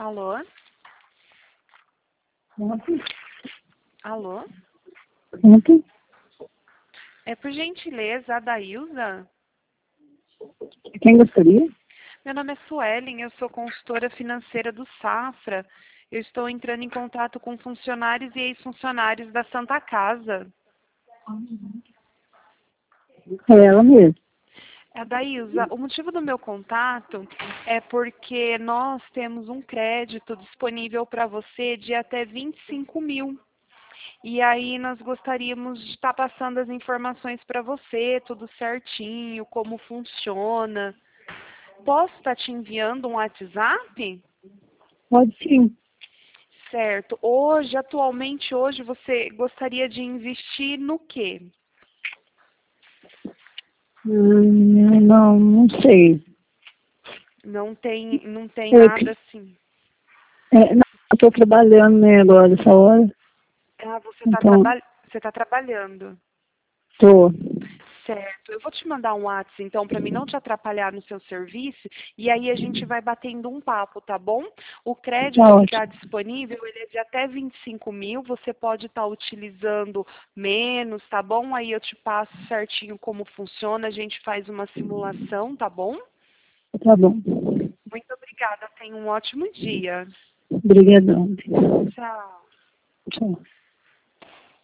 Alô? Ontem? Alô? Ontem? É por gentileza, a Daílza? Quem gostaria? Meu nome é Suelen, eu sou consultora financeira do Safra. Eu estou entrando em contato com funcionários e ex-funcionários da Santa Casa. É ela mesmo. Daílza, o motivo do meu contato é porque nós temos um crédito disponível para você de até 25 mil. E aí nós gostaríamos de estar passando as informações para você, tudo certinho, como funciona. Posso estar te enviando um WhatsApp? Pode sim. Certo. Atualmente hoje, você gostaria de investir no quê? Não sei. Não tem É, nada assim. não, eu estou trabalhando, né, agora, essa hora. Ah, você está Então, trabalhando. estou. Certo. Eu vou te mandar um WhatsApp, então, para mim não te atrapalhar no seu serviço, e aí a gente vai batendo um papo, tá bom? O Tá crédito que está ótimo. disponível, ele é de até 25 mil, você pode estar utilizando menos, tá bom? Aí eu te passo certinho como funciona, a gente faz uma simulação, tá bom? Tá bom. Muito obrigada, tenha um ótimo dia. Obrigadão. Tchau. Tchau.